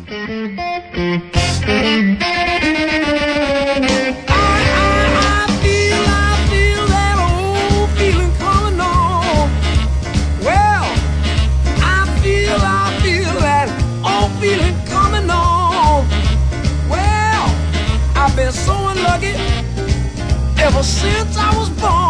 feel that old feeling coming on. Well, I feel that old feeling coming on. Well, I've been so unlucky ever since I was born.